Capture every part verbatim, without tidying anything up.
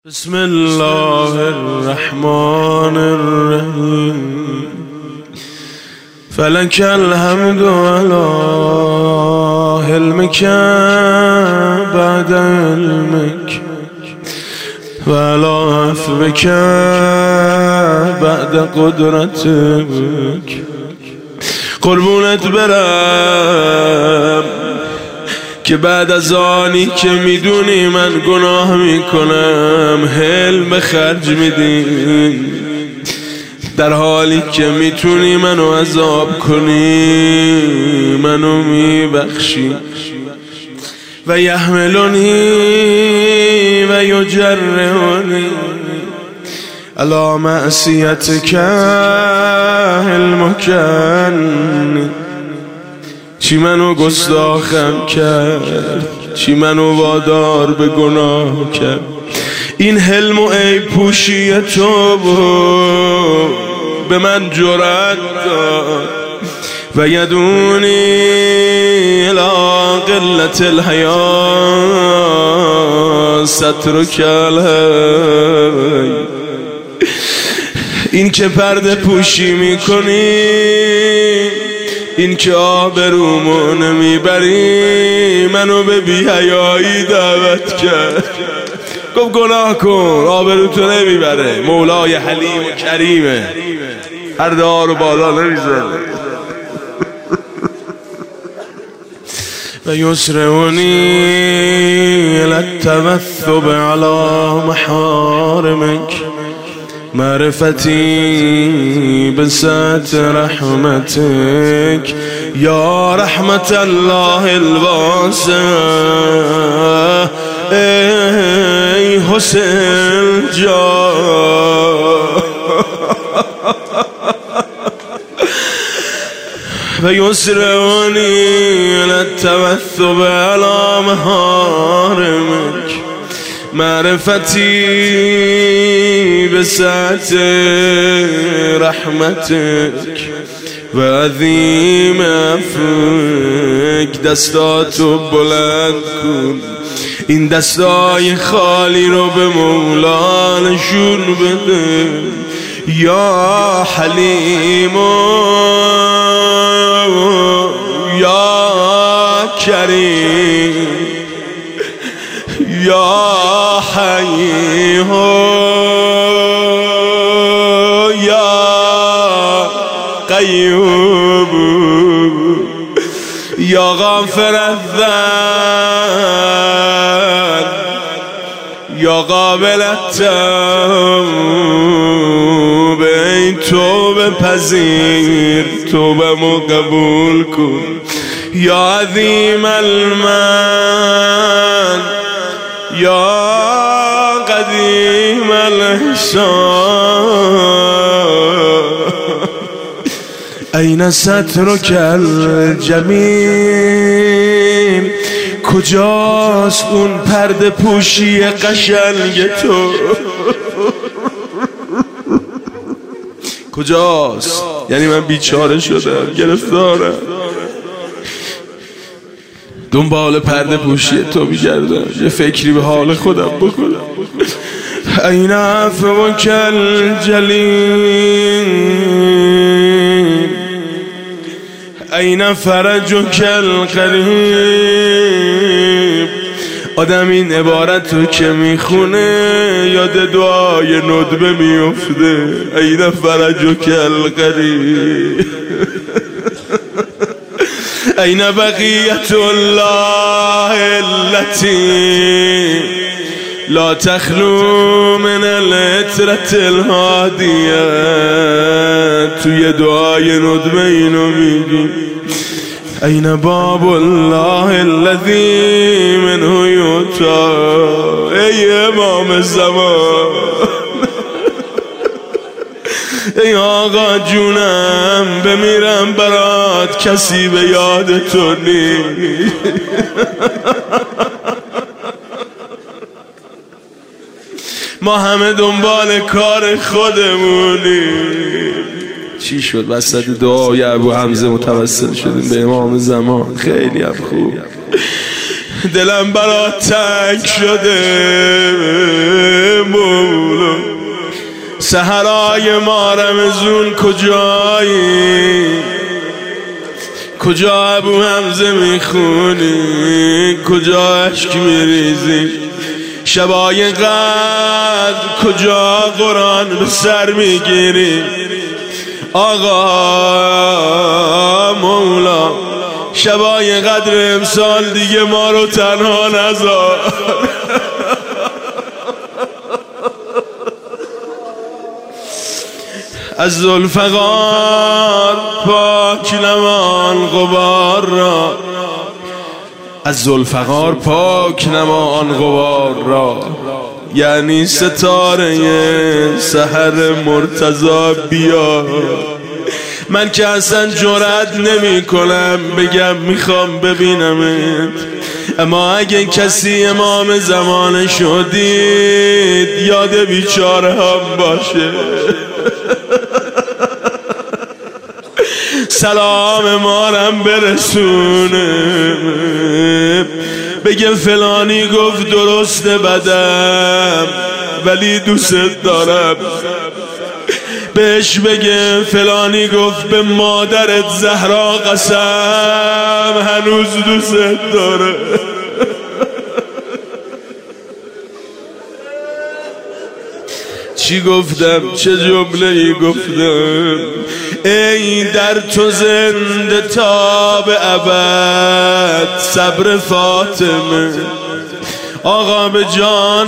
بسم الله الرحمن الرحیم فلک الحمد على علمك بعد علمك و على عفوك بعد قدرتك. قربونت برم که بعد از آنی که میدونی من گناه میکنم حلم به خرج میدی، در حالی که میتونی منو عذاب کنی منو میبخشی. و یحملونی و یجرونی علی معصیتک المکنی. چی منو گستاخم کرد، چی منو وادار به گناه کرد. این حلم و عیب پوشی تو بود به من جرأت داد. و یدونی الی قلت الحیا سترک علی. این که پرده پوشی میکنی، این که آبرومو نمیبری، منو به بی‌حیایی دعوت کرد. گفت گناه کن، آبروتو نمیبره. مولای حلیم و کریمه، هر دار و بالا نمیزنه. و یسرونی للتوثب علی محارمک معرفتی بسعت رحمتك یا رحمت الله الواسع. ای حسین جان و یسرونی للتوثب علی محارمك معرفتی بسعت رحمتك و عظیم عفوک. دستاتو بلند کن، این دستای خالی رو به مولا نشون بده. یا حلیم یا کریم یا حی یا قیوم یا غافر الذنب یا قابل التوب. ای توبه پذیر، توبه مو قبول کن. یا عظیم المن یا قدیم الاحسان. این سترک الجمیل، کجاست اون پرده پوشی قشنگ تو؟ کجاست؟ یعنی من بیچاره شدم، گرفتارم، دنبال پرده پوشی تو میگردم، یه فکری به حال خودم بکنم. این عفوک الجلیل این فرجک القریب. آدم این عبارت رو که میخونه یاد دعای ندبه میفته. این فرجک القریب این بقیت الله التي لا تخلو من العطرة الهادیه. توی دعای ندبه اینو میگی. این باب الله الذي منه یؤتی. ای امام زمان، ای آقا جونم، بمیرم برات کسی به یاد تو نیست. ما همه دنبال کار خودمونیم. چی شد؟ وسط دعای ابو حمزه متوسل شدیم به امام زمان. خیلی هم خوب. دلم برات تنگ شده مولا، سحرای ما رمزون کجایی؟ کجا ابو حمزه میخونی؟ کجا عشق میریزی؟ شبای قدر کجا قرآن به سر میگیری؟ آقا مولا شبای قدر امسال دیگه ما رو تنها نذار. از ذوالفقار پاک نمان غبار را، از ذوالفقار پاک نمان غبار را، یعنی ستاره سحر مرتضی بیا. من که اصلا جرأت نمی کنم بگم میخوام ببینمت، اما اگه کسی امام زمان شدید یاد بیچاره هم باشه. سلام مارم برسونه، بگه فلانی گفت درست بدم ولی دوست دارم. بهش بگه فلانی گفت به مادرت زهرا قسم هنوز دوست داره. چی گفتم؟ چه جمله ای گفتم؟ ای در تو زنده تا به ابد صبر فاطمه. آقا به جان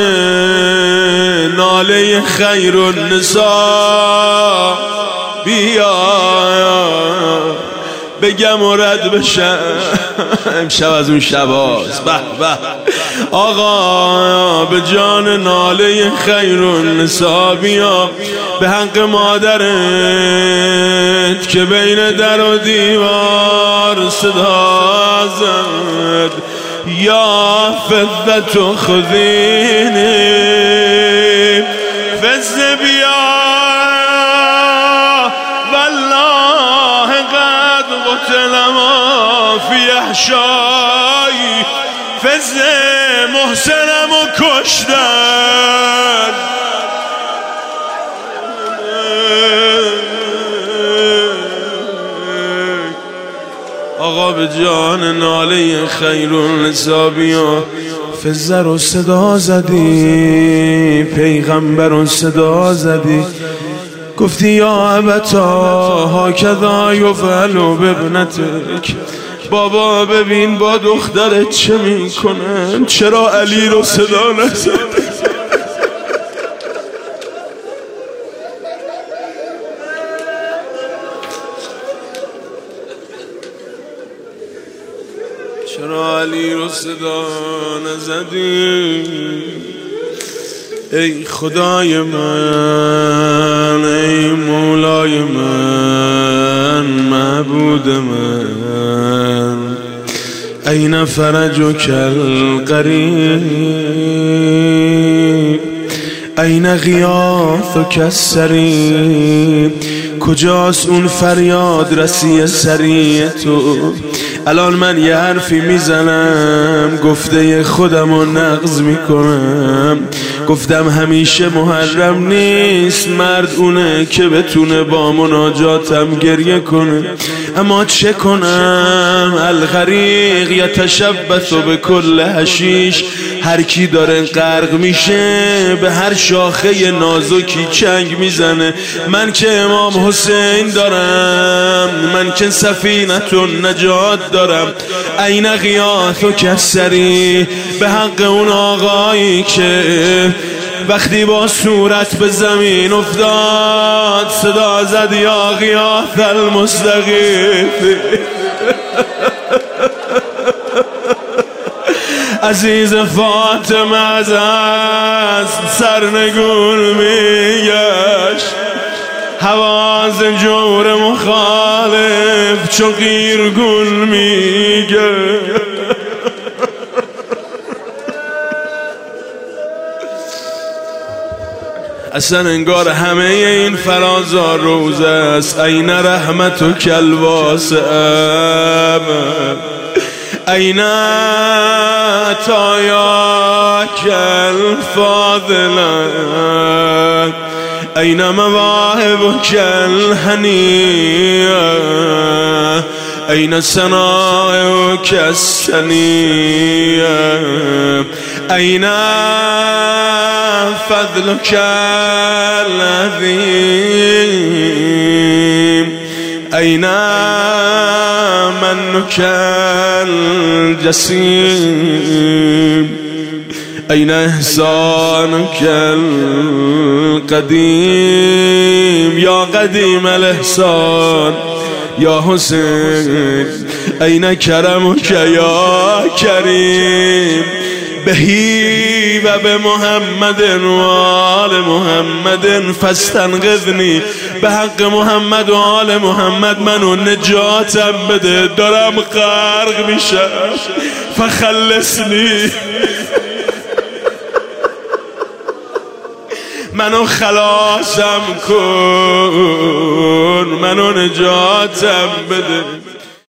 ناله خیر النساء بیا بگم و رد بشم. امشب از اون شباست. به به آقا به جان ناله خیر النساء بیا، به حق مادرت که بین در و دیوار صدا زد یا فضت خذینی فز بیا والله قد قتل ما فی احشایی. فز محسنم و کشتن، آقا به جان ناله خیر النساء بیا. فزه رو صدا زدی، پیغمبر رو صدا زدی، گفتی یا ابتا هاکذا یفعل بابنتک. بابا ببین با دخترت چه میکنن، چرا علی رو صدا نزد؟ چرا علی رو صدا نزدی؟ ای خدای من، ای مولای من، معبود من، این فرجک القریب، این غیاثک السریع. کجاست اون فریاد رسی سریع تو؟ الان من یه حرفی میزنم گفته خودم رو نقض میکنم. گفتم همیشه محرم نیست مرد اونه که بتونه با مناجاتم گریه کنه، اما چه کنم؟ الغریق یتشبث به کل حشیش. هر کی داره غرق میشه به هر شاخه نازکی چنگ میزنه. من که امام حسین دارم، من که سفینة النجات دارم. این غیاثک السریع، به حق اون آقایی که وقتی با صورت به زمین افتاد صدا زد یا غیاث المستغیث. عزیز فاطمه از سرنگون میگشت، حواز جور مخالف چو قیرگون میگه. اصلا انگار همه این فرازا روزه است. این رحمتک الواسعه، أين عطاياك الفاضلة أين مواهبك الهنية أين صنائعك السنية أين فضلك العظيم أين منك الجسيم أين إحسانك القديم يا قديم الإحسان يا حسين أين كرمك يا كريم بهی و به محمد و آل محمد فاستنقذنی به حق محمد و آل محمد منو نجاتم بده دارم غرق میشم فخلصنی منو خلاصم کن منو نجاتم بده